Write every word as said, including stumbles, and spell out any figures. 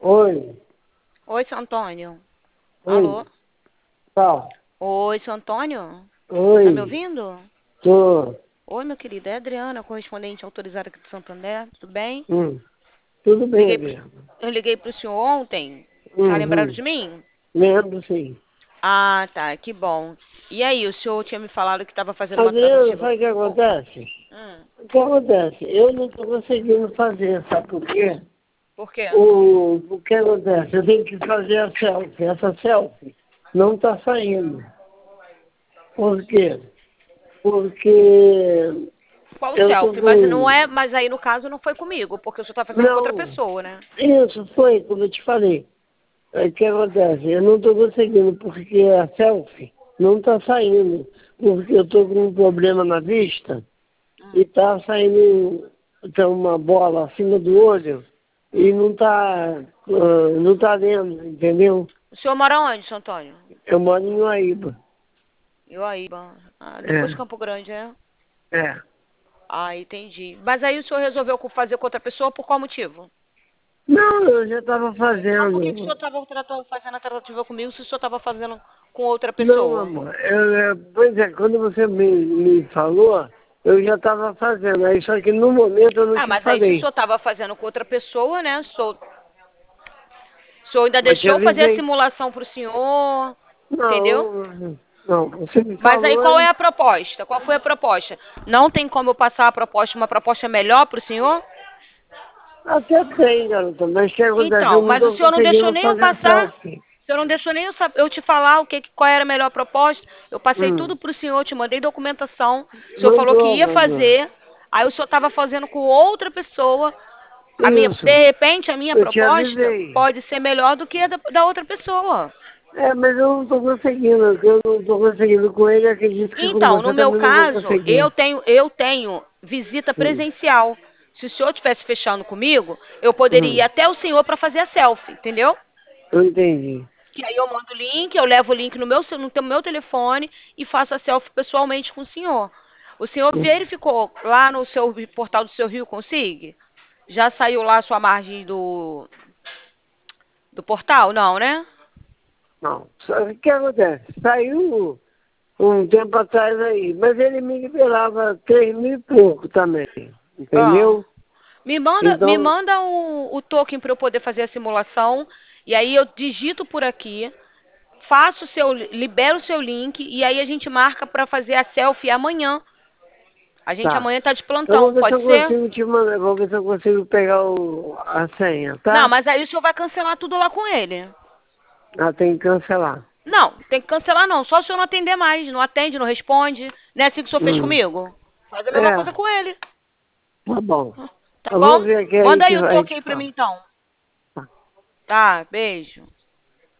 Oi, Oi, seu Antônio. Alô? oi, tal, Oi, seu Antônio. Tá me oi, ouvindo? tô, Oi, meu querido. É a Adriana, correspondente autorizada aqui de Santander. Tudo bem? hum, tudo bem, Liguei pro... Adriano. Eu liguei pro senhor ontem. Tá lembrado Uhum, de mim? lembro sim. Ah, tá. Que bom. E aí, o senhor tinha me falado que estava fazendo uma Adriano, tratativa. sabe o que Oh, acontece? hum, O que acontece? Eu não estou conseguindo fazer, sabe por quê? por quê? O, o que acontece? Eu tenho que fazer a selfie. Essa selfie não está saindo. Por quê? Porque Qual eu estou selfie? Mas não com... é. Mas aí, no caso, não foi comigo, porque o senhor tá fazendo com outra Não, pessoa, né? isso foi, como eu te falei. Aí o que acontece? Eu não estou conseguindo, porque a selfie não está saindo, porque eu estou com um problema na vista e Hum, está saindo tem uma bola acima do olho e hum. não está não tá vendo, entendeu? O senhor mora onde, seu Antônio? Eu moro em Uaíba. Eu aí, ah, depois de É, Campo Grande, é? é. Ah, entendi. Mas aí o senhor resolveu co- fazer com outra pessoa por qual motivo? Não, eu já estava Não, por que que o senhor fazendo. estava fazendo a tratativa comigo se o senhor estava fazendo com outra Não, pessoa? amor. Eu, eu- pois é, quando você me, me falou, eu já estava fazendo. Aí só que no momento eu não Ah, te mas aí se o falei. senhor estava fazendo com outra pessoa, né? O senhor, o senhor ainda Eu te deixou eu fazer a avisei. simulação para o senhor, entendeu? Não, não, você me Mas aí falou qual é aí. a proposta? Qual foi a proposta? Não tem como eu passar a proposta, uma proposta melhor para o senhor? Até tem, garota, mas o que acontece? Eu Então, não mas o estou senhor não deixou conseguindo nem eu fazer passar. selfie. O senhor não deixou nem eu, sab- eu te falar o que, que- qual era a melhor proposta. Eu passei tudo Hum, para o senhor, te mandei documentação. O senhor falou que mandou, ia mandou. fazer. Aí o senhor estava fazendo com outra pessoa. A minha, Isso, de repente, a minha eu te proposta avisei. pode ser melhor do que a da, da outra pessoa. É, mas eu não estou conseguindo. Eu não estou conseguindo com ele, acredito que com Então, no você meu também não vou caso, eu conseguir. tenho, eu tenho visita Hum, presencial. Se o senhor estivesse fechando comigo, eu poderia ir hum, até o senhor para fazer a selfie, entendeu? eu entendi. Que aí eu mando o link, eu levo o link no meu, no teu- meu telefone e faço a selfie pessoalmente com o senhor. O senhor Hum, verificou lá no seu portal do seu Rio Consigue? Já saiu lá a sua margem do, do portal? Não, né? não, só o que acontece? Saiu um tempo atrás aí, mas ele me liberava três mil e pouco também, Ah. entendeu? Me manda, me Então, manda o, o token para eu poder fazer a simulação. E aí eu digito por aqui, faço o seu, libero o seu link e aí a gente marca para fazer a selfie amanhã. A gente tá. amanhã tá de Eu vou plantão, ver se pode eu ser? consigo te mandar, vou ver se eu consigo pegar o, a senha, Não, tá? mas aí o senhor vai cancelar tudo lá com ele. Ah, tem que cancelar. Não, tem que cancelar não. Só se o senhor não atender mais. Não atende, não responde. Não é assim que o senhor fez Hum. comigo? Faz a mesma coisa É, com ele. tá bom. Tá Eu vou bom? ver aqui aí Manda que aí o a token gente aí pra mim fala. então. Tá. Tá, beijo.